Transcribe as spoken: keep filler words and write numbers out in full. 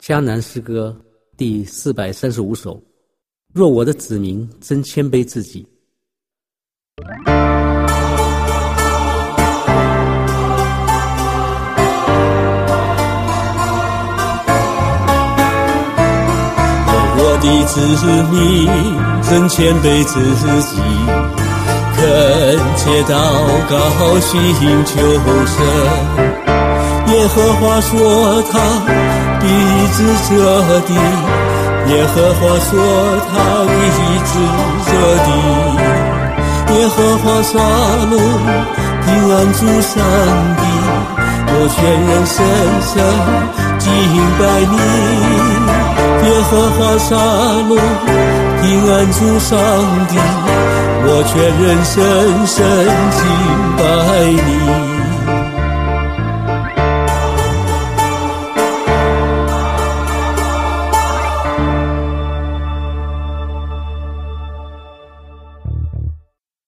迦南诗歌第四百三十五首。若我的子民真谦卑自己。 我的子民真谦卑自己，恳切祷告寻求神。耶和华说他必治这地，耶和华说他必治这地。耶和华沙龙平安住上帝，我全人深深敬拜你。耶和华沙龙平安住上帝，我全人深深敬拜你。